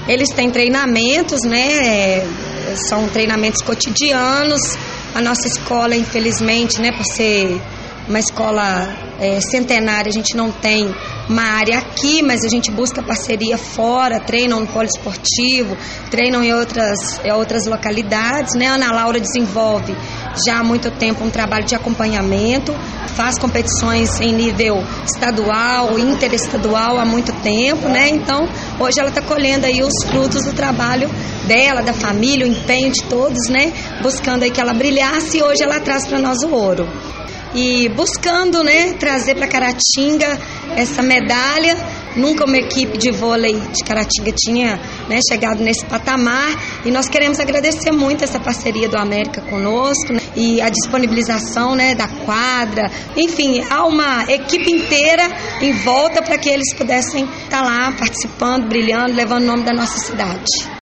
Eles têm treinamentos, né? São treinamentos cotidianos. A nossa escola, infelizmente, né, por ser uma escola centenária, a gente não tem uma área aqui, mas a gente busca parceria fora, treinam no poliesportivo, treinam em outras localidades, né? A Ana Laura desenvolve já há muito tempo um trabalho de acompanhamento, faz competições em nível estadual, interestadual há muito tempo, né? Então, hoje ela está colhendo aí os frutos do trabalho dela, da família, o empenho de todos, né? Buscando aí que ela brilhasse, e hoje ela traz para nós o ouro. E buscando, né, trazer para Caratinga essa medalha. Nunca uma equipe de vôlei de Caratinga tinha, né, chegado nesse patamar, e nós queremos agradecer muito essa parceria do América conosco, né, e a disponibilização, né, da quadra. Enfim, há uma equipe inteira em volta para que eles pudessem estar lá participando, brilhando, levando o nome da nossa cidade.